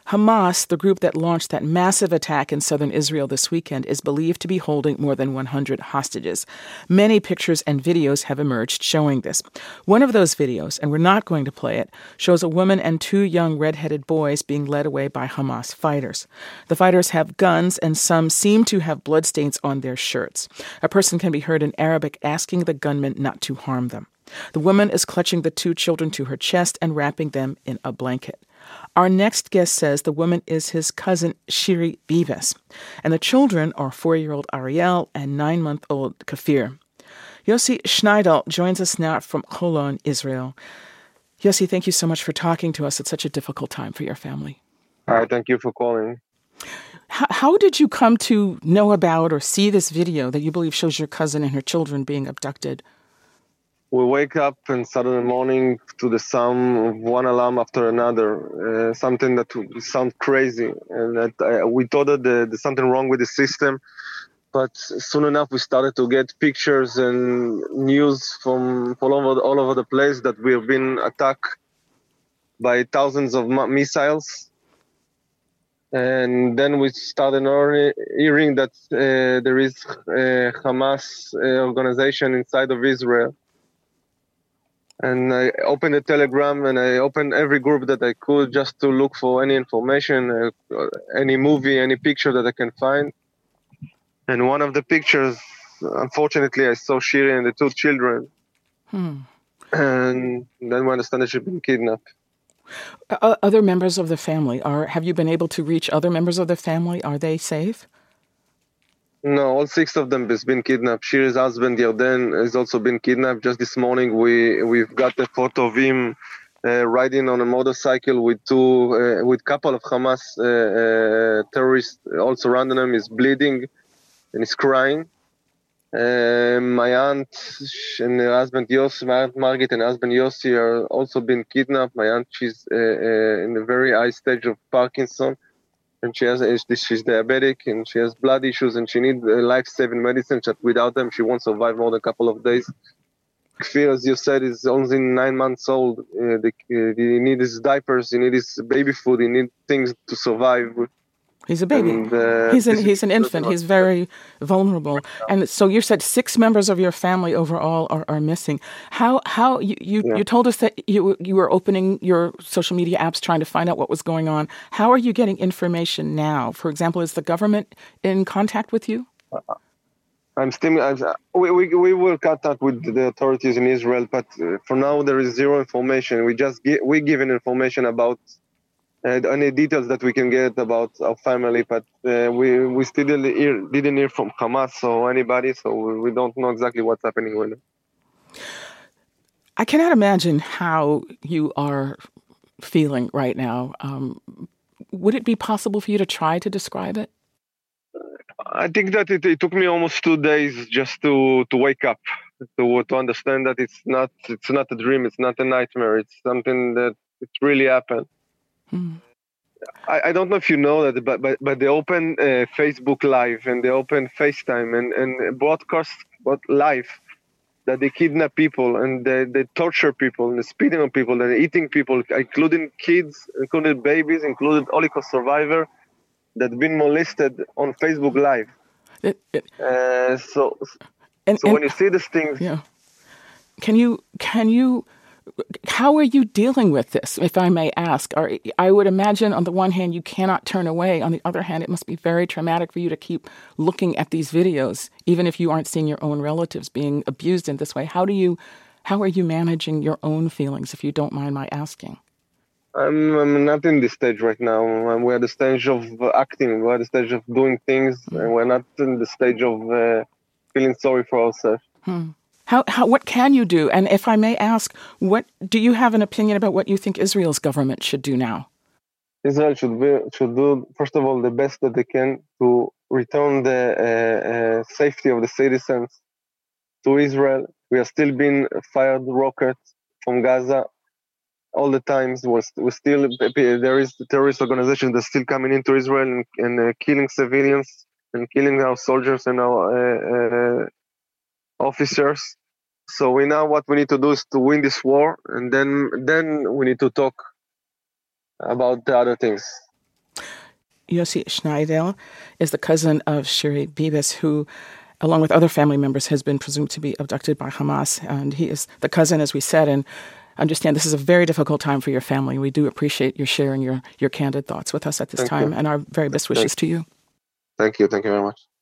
Hamas, the group that launched that massive attack in southern Israel this weekend, is believed to be holding more than 100 hostages. Many pictures and videos have emerged showing this. One of those videos, and we're not going to play it, shows a woman and two young red-headed boys being led away by Hamas fighters. The fighters have guns, and some seem to have bloodstains on their shirts. A person can be heard in Arabic asking the gunmen not to harm them. The woman is clutching the two children to her chest and wrapping them in a blanket. Our next guest says the woman is his cousin, Shiri Vives, and the children are 4-year-old Ariel and 9-month-old Kafir. Yossi Schneidel joins us now from Holon, Israel. Yossi, thank you so much for talking to us at such a difficult time for your family. Hi, thank you for calling. How did you come to know about or see this video that you believe shows your cousin and her children being abducted? We wake up on Saturday morning to the sound of one alarm after another, something that sounds crazy. And that we thought that there's something wrong with the system. But soon enough, we started to get pictures and news from all over the place that we have been attacked by thousands of missiles. And then we started hearing that there is a Hamas organization inside of Israel. And I opened a Telegram and I opened every group that I could just to look for any information, any movie, any picture that I can find. And one of the pictures, unfortunately, I saw Shiri and the two children. And then we understand that she's been kidnapped. Other members of the family, have you been able to reach other members of the family? Are they safe? No, all 6 of them has been kidnapped. Shiri's husband, Yarden, has also been kidnapped. Just this morning, we've got a photo of him riding on a motorcycle with couple of Hamas terrorists all surrounding him. He's bleeding and he's crying. My aunt and her husband Yossi, my aunt Margit and her husband Yossi are also been kidnapped. My aunt, she's in a very high stage of Parkinson. And she's diabetic and she has blood issues and she needs life-saving medicine. Without them, she won't survive more than a couple of days. Kfir, as you said, is only 9 months old. He needs his diapers, he needs his baby food, he needs things to survive. He's a baby. And, he's an infant. He's very vulnerable. And so you said 6 members of your family overall are missing. How you told us that you were opening your social media apps trying to find out what was going on. How are you getting information now? For example, is the government in contact with you? We will contact with the authorities in Israel, but for now there is zero information. We given information about any details that we can get about our family, but we still didn't hear from Hamas or anybody, so we don't know exactly what's happening with them. I cannot imagine how you are feeling right now. Would it be possible for you to try to describe it? I think that it took me almost 2 days just to wake up, to understand that it's not a dream, it's not a nightmare, it's something that it really happened. I don't know if you know that, but they open Facebook Live and they open FaceTime and broadcast live that they kidnap people and they torture people and they're spitting on people, they're eating people, including kids, including babies, including Holocaust survivor that been molested on Facebook Live. So when you see these things, can you? How are you dealing with this, if I may ask? I would imagine on the one hand you cannot turn away. On the other hand, it must be very traumatic for you to keep looking at these videos, even if you aren't seeing your own relatives being abused in this way. How are you managing your own feelings, if you don't mind my asking? I'm not in this stage right now. We're at the stage of acting. We're at the stage of doing things. And we're not in the stage of feeling sorry for ourselves. What can you do? And if I may ask, what do you have an opinion about what you think Israel's government should do now? Israel should do, first of all, the best that they can to return the safety of the citizens to Israel. We are still being fired rockets from Gaza all the times. There is terrorist organizations that are still coming into Israel and killing civilians and killing our soldiers and our officers. So what we need to do is to win this war, and then we need to talk about the other things. Yossi Schneidel is the cousin of Shiri Bibas, who, along with other family members, has been presumed to be abducted by Hamas. And he is the cousin, as we said, and understand this is a very difficult time for your family. We do appreciate your sharing your candid thoughts with us at this time, and our very best wishes to you. Thank you. Thank you very much.